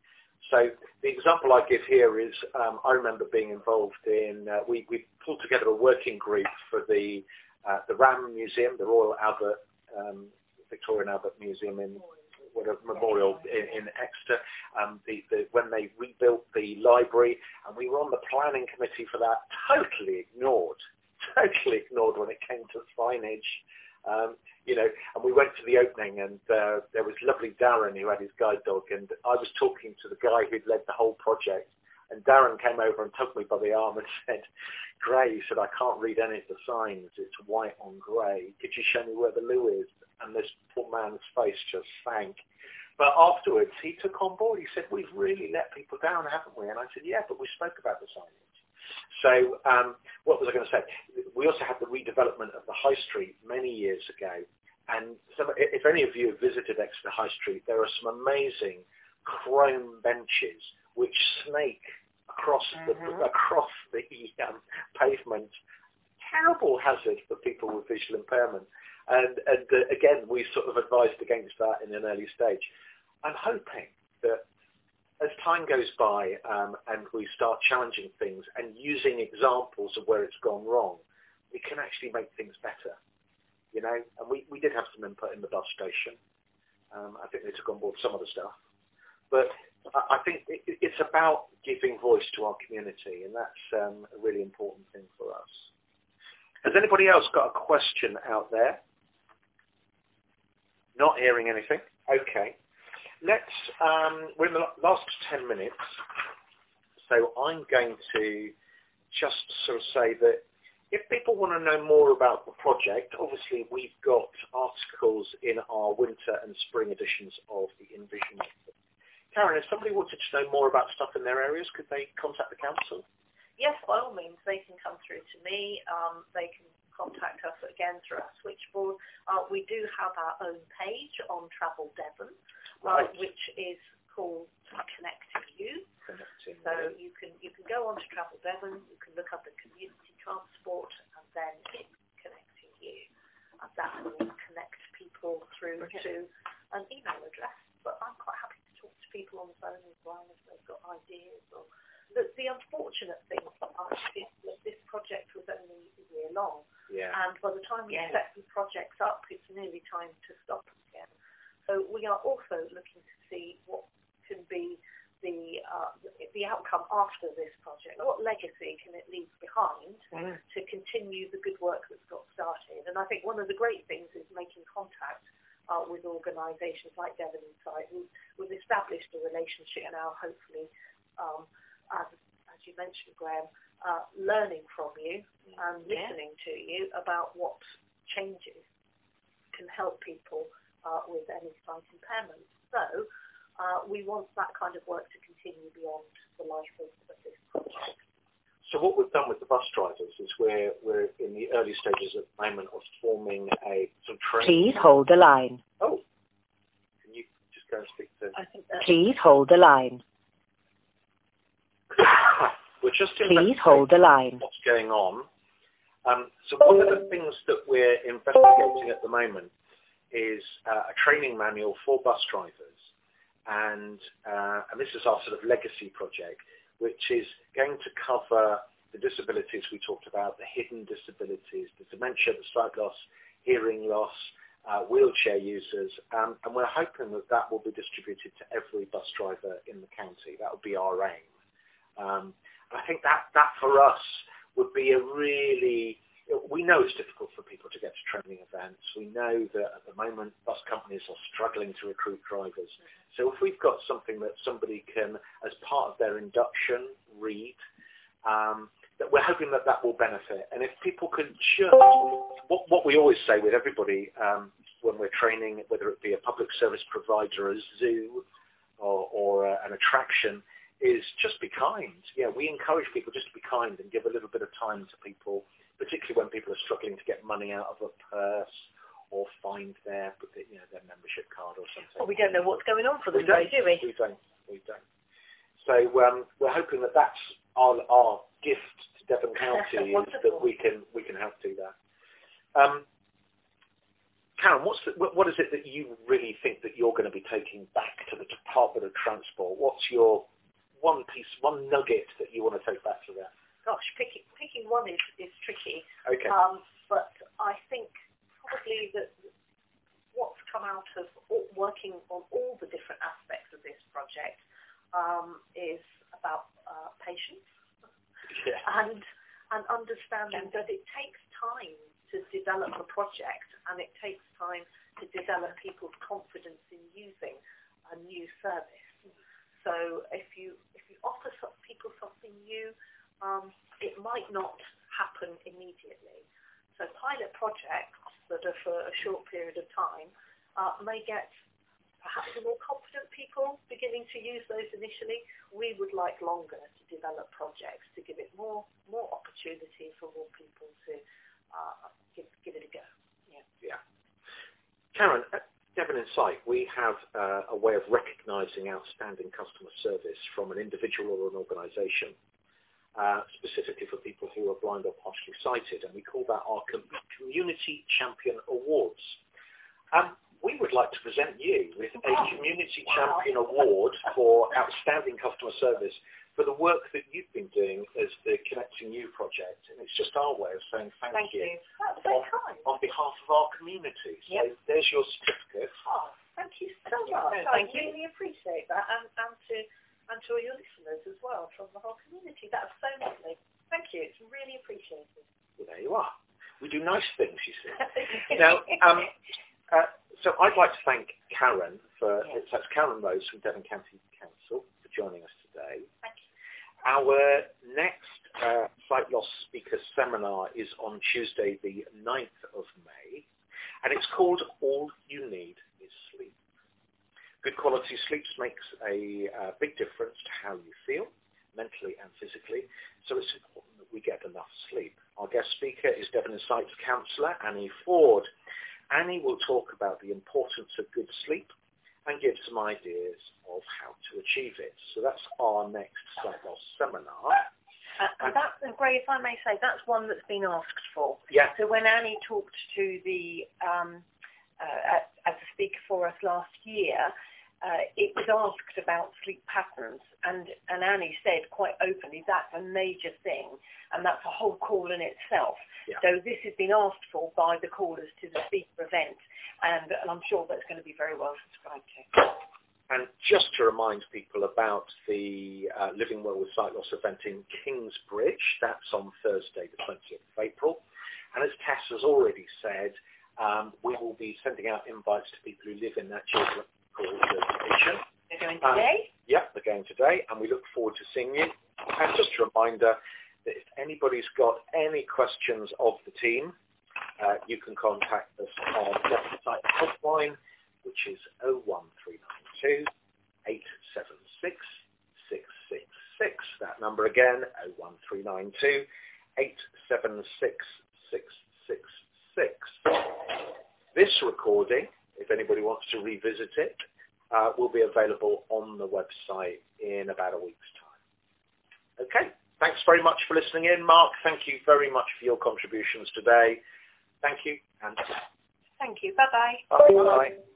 So the example I give here is um, I remember being involved in, uh, we, we pulled together a working group for the uh, the RAM Museum, the Royal Albert, um, Victorian Albert Museum in whatever, Memorial in, in Exeter, um, the, the, when they rebuilt the library, and we were on the planning committee for that, totally ignored, totally ignored when it came to signage. Um, you know, and we went to the opening, and uh, there was lovely Darren who had his guide dog, and I was talking to the guy who'd led the whole project, and Darren came over and took me by the arm and said, Gray, he said, I can't read any of the signs, it's white on grey, could you show me where the loo is? And this poor man's face just sank. But afterwards, he took on board, he said, we've really let people down, haven't we? And I said, yeah, but we spoke about the signage. So um, what was I going to say? We also had the redevelopment of the High Street many years ago. And some, if any of you have visited Exeter High Street, there are some amazing chrome benches which snake across the, mm-hmm. across the um, pavement. Terrible hazard for people with visual impairment. And, and uh, again, we sort of advised against that in an early stage. I'm hoping that as time goes by um, and we start challenging things and using examples of where it's gone wrong, we can actually make things better. You know, and we, we did have some input in the bus station. Um, I think they took on board some of the stuff. But I, I think it, it's about giving voice to our community, and that's um, a really important thing for us. Has anybody else got a question out there? Not hearing anything? Okay. Let's, um, we're in the last ten minutes, so I'm going to just sort of say that if people want to know more about the project, obviously we've got articles in our winter and spring editions of the Envision. Karen, if somebody wanted to know more about stuff in their areas, could they contact the council? Yes, by all means, they can come through to me. Um, they can contact us again through our switchboard. Uh, we do have our own page on Travel Devon, right. uh, which is called Connecting You. Connecting so you can you can go on to Travel Devon, you can look up the community transport, and then hit Connecting You. And that will connect people through okay. to an email address. But I'm quite happy to talk to people on the phone as well if they've got ideas. Or the, the unfortunate thing for us is that this project was only a year long. Yeah. And by the time we yeah. set the projects up, it's nearly time to stop again. So we are also looking to see what can be the uh, the outcome after this project. What legacy can it leave behind mm. to continue the good work that's got started? And I think one of the great things is making contact uh, with organisations like Devon Insight. We've, we've established a relationship now, hopefully, um, as, as you mentioned, Graham, uh, learning from you and yeah. listening to you about what changes can help people uh, with any sight impairment. So uh, we want that kind of work to continue beyond the life of, of this project. So what we've done with the bus drivers is we're, we're in the early stages at the moment of forming a sort of training. Please hold the line. Oh, can you just go and speak to... I think that Please hold the line. We're just Please hold the line. What's going on. Um, so one of the things that we're investigating at the moment is uh, a training manual for bus drivers. And, uh, and this is our sort of legacy project, which is going to cover the disabilities we talked about, the hidden disabilities, the dementia, the sight loss, hearing loss, uh, wheelchair users. Um, and we're hoping that that will be distributed to every bus driver in the county. That would be our aim. Um, I think that, that for us would be a really, we know it's difficult for people to get to training events. We know that at the moment bus companies are struggling to recruit drivers. So if we've got something that somebody can, as part of their induction, read, um, that we're hoping that that will benefit. And if people can just, what, what we always say with everybody um, when we're training, whether it be a public service provider, a zoo, or, or uh, an attraction, is just be kind. Yeah, we encourage people just to be kind and give a little bit of time to people, particularly when people are struggling to get money out of a purse or find their, you know, their membership card or something. Well, we don't know what's going on for them, we don't, do we? We don't. We don't. So um, we're hoping that that's our, our gift to Devon County is that we can we can help do that. Um, Karen, what's the, what is it that you really think that you're going to be taking back to the Department of Transport? What's your one piece, one nugget that you want to take back to that? Gosh, picking picking one is, is tricky. Okay. Um, but I think probably that what's come out of all, working on all the different aspects of this project um, is about uh, patience yeah. and and understanding that it takes time to develop a project and it takes time to develop people's confidence in using a new service. So if you if you offer some, people something new, um, it might not happen immediately. So pilot projects that are for a short period of time uh, may get perhaps the more confident people beginning to use those initially. We would like longer to develop projects to give it more more opportunity for more people to uh, give give it a go. Yeah. Yeah. Karen, at Devon Insight, we have uh, a way of recognising outstanding customer service from an individual or an organisation, uh, specifically for people who are blind or partially sighted, and we call that our Com- Community Champion Awards. Um, we would like to present you with a Community Champion Award for Outstanding Customer Service for the work that you've been doing as the Connecting You project. And it's just our way of saying thank, Thank you, you. That's very on, kind. on behalf of our community. So Yep. there's your certificate. Oh, thank you so you. much. No, I thank you. really appreciate that, and, and to and to all your listeners as well from the whole community. That's so lovely. Thank you. It's really appreciated. Well, there you are. We do nice things, you see. Now, um, uh, so I'd like to thank Karen for, Yes. that's Karen Rose from Devon County Council for joining us today. Thank you. Our next uh, Sight Loss Speaker Seminar is on Tuesday the ninth of May, and it's called All You Need is Sleep. Good quality sleep makes a uh, big difference to how you feel, mentally and physically, so it's important that we get enough sleep. Our guest speaker is Devon Insight's counsellor, Annie Ford. Annie will talk about the importance of good sleep and give some ideas of how to achieve it. So that's our next Sight Loss seminar. Uh, and that, and Gray, if I may say, that's one that's been asked for. Yeah. So when Annie talked to the, um, uh, as a speaker for us last year, uh, it was asked about sleep patterns, and, and Annie said quite openly that's a major thing, and that's a whole call in itself. Yeah. So this has been asked for by the callers to the speaker event, and, and I'm sure that's going to be very well subscribed to. And just to remind people about the uh, Living Well with Sight Loss event in Kingsbridge, that's on Thursday the twentieth of April. And as Tess has already said, um, we will be sending out invites to people who live in that geographical location. They're going Um, today? Yep, they're going today, and we look forward to seeing you. And just a reminder that if anybody's got any questions of the team, uh, you can contact us on the website helpline, which is oh one three nine two, eight seven six, six six six. That number again, oh one three nine two, eight seven six, six six six. This recording, if anybody wants to revisit it, uh, will be available on the website in about a week's time. Okay, thanks very much for listening in. Mark, thank you very much for your contributions today. Thank you, and Thank you. Bye-bye. bye. Bye.